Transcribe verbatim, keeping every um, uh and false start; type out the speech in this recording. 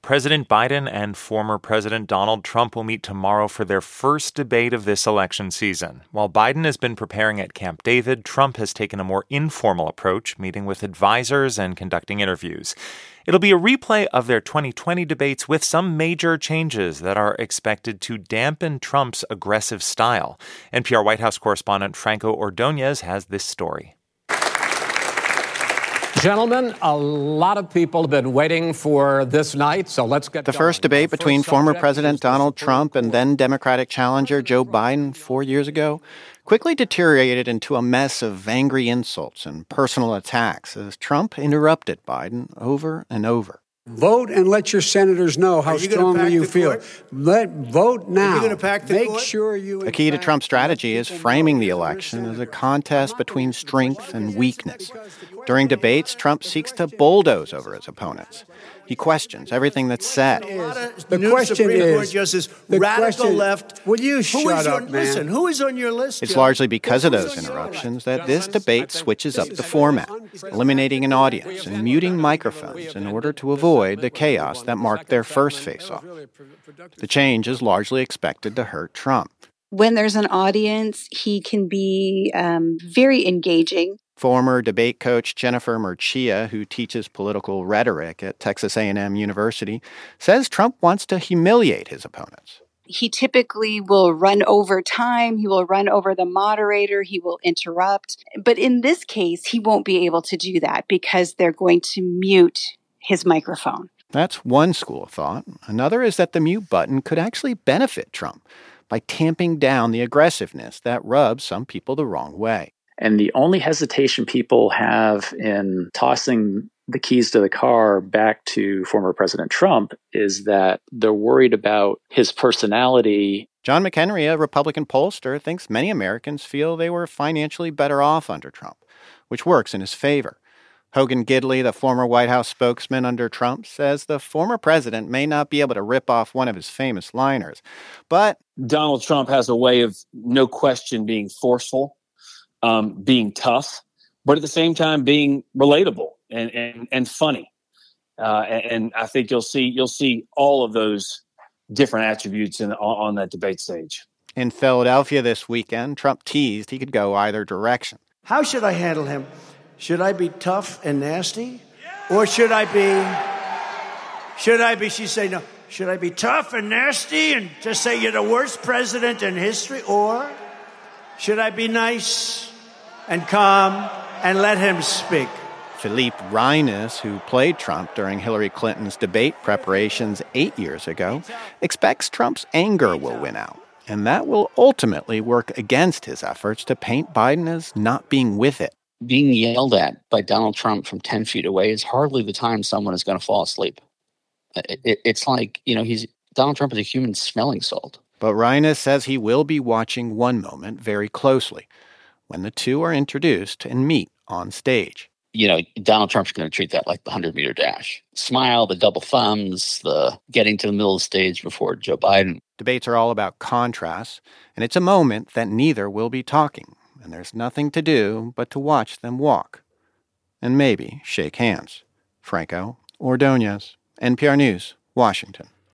President Biden and former President Donald Trump will meet tomorrow for their first debate of this election season. While Biden has been preparing at Camp David, Trump has taken a more informal approach, meeting with advisors and conducting interviews. It'll be a replay of their twenty twenty debates with some major changes that are expected to dampen Trump's aggressive style. N P R White House correspondent Franco Ordonez has this story. Gentlemen, a lot of people have been waiting for this night, so let's get The going. first debate First between former subject President is the Donald Supreme Trump and Court. then Democratic challenger Joe Biden four years ago quickly deteriorated into a mess of angry insults and personal attacks as Trump interrupted Biden over and over. Vote and let your senators know how Are you gonna strongly pack you the feel. court? Let vote now. Are you gonna pack the Make court? sure you. The key to Trump's strategy is framing the election as a contest between strength and weakness. During debates, Trump seeks to bulldoze over his opponents. He questions everything that's said. The New question Supreme Court is, Justice, the radical question- left. Will you Who shut is your, up, man? Listen, who is on your list? It's Joe? largely because of Who's those on your interruptions that this debate switches up the format, eliminating an audience and muting microphones in order to avoid the chaos that marked their first face-off. The change is largely expected to hurt Trump. When there's an audience, he can be um, very engaging. Former debate coach Jennifer Murcia, who teaches political rhetoric at Texas A and M University, says Trump wants to humiliate his opponents. He typically will run over time. He will run over the moderator. He will interrupt. But in this case, he won't be able to do that because they're going to mute his microphone. That's one school of thought. Another is that the mute button could actually benefit Trump by tamping down the aggressiveness that rubs some people the wrong way. And the only hesitation people have in tossing the keys to the car back to former President Trump is that they're worried about his personality. John McHenry, a Republican pollster, thinks many Americans feel they were financially better off under Trump, which works in his favor. Hogan Gidley, the former White House spokesman under Trump, says the former president may not be able to rip off one of his famous liners, but Donald Trump has a way of, no question, being forceful, um, being tough, but at the same time being relatable and and, and funny. Uh, and, and I think you'll see you'll see all of those different attributes in, on, on that debate stage. In Philadelphia this weekend, Trump teased he could go either direction. How should I handle him? Should I be tough and nasty? Or should I be, should I be, she say no, should I be tough and nasty and just say you're the worst president in history? Or should I be nice and calm and let him speak? Philippe Reines, who played Trump during Hillary Clinton's debate preparations eight years ago, expects Trump's anger will win out, and that will ultimately work against his efforts to paint Biden as not being with it. Being yelled at by Donald Trump from ten feet away is hardly the time someone is going to fall asleep. It, it, it's like, you know, he's Donald Trump is a human smelling salt. But Reines says he will be watching one moment very closely, when the two are introduced and meet on stage. You know, Donald Trump's going to treat that like the hundred-meter dash. Smile, the double thumbs, the getting to the middle of the stage before Joe Biden. Debates are all about contrasts, and it's a moment that neither will be talking, and there's nothing to do but to watch them walk. And maybe shake hands. Franco Ordonez, N P R News, Washington.